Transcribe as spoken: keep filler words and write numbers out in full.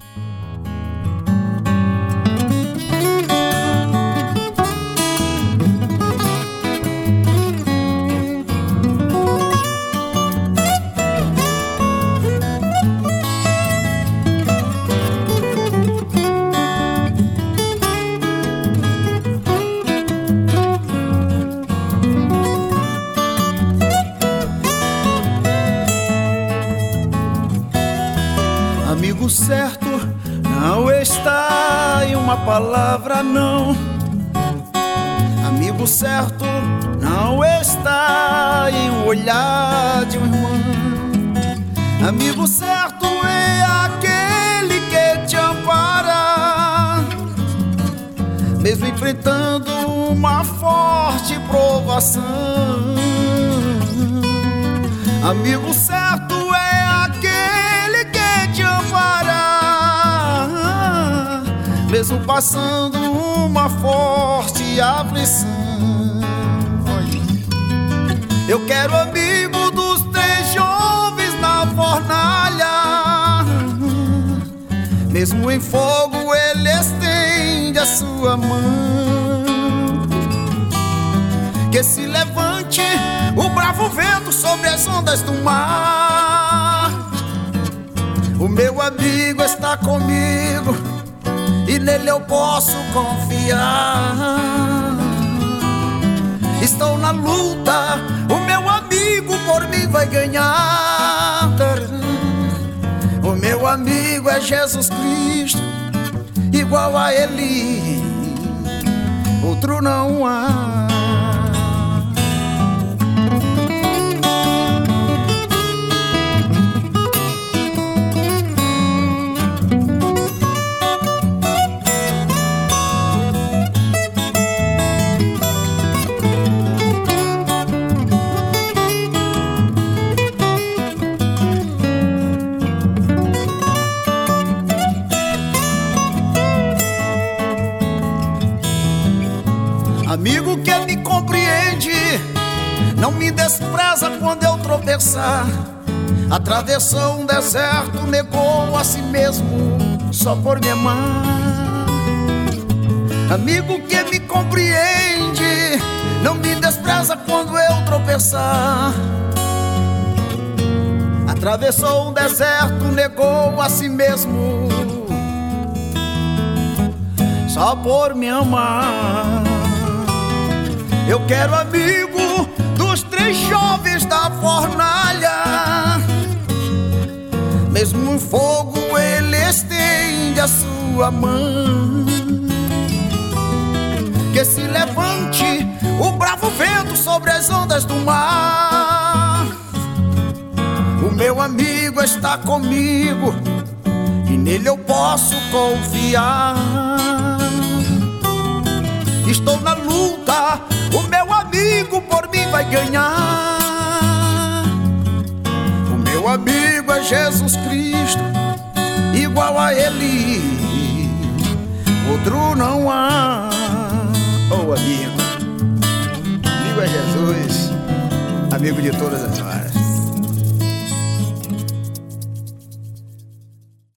Amigo certo não está em uma palavra, não. Amigo certo não está em um olhar de um irmão. Amigo certo é aquele que te ampara, mesmo enfrentando uma forte provação. Amigo certo é aquele que te ampara, mesmo passando uma forte aflição. Eu quero amigo dos três jovens na fornalha, mesmo em fogo ele estende a sua mão. Que se levante o bravo vento sobre as ondas do mar, o meu amigo está comigo e nele eu posso confiar. Estou na luta, o meu amigo por mim vai ganhar. O meu amigo é Jesus Cristo, igual a ele outro não há. Amigo que me compreende, não me despreza quando eu tropeçar. Atravessou um deserto, negou a si mesmo só por me amar. Amigo que me compreende, não me despreza quando eu tropeçar. Atravessou um deserto, negou a si mesmo só por me amar. Eu quero amigo dos três jovens da fornalha, mesmo em fogo ele estende a sua mão. Que se levante o bravo vento sobre as ondas do mar, o meu amigo está comigo e nele eu posso confiar. Estou na luta, o meu amigo por mim vai ganhar. O meu amigo é Jesus Cristo, igual a ele outro não há. Oh amigo, amigo é Jesus, amigo de todas as horas.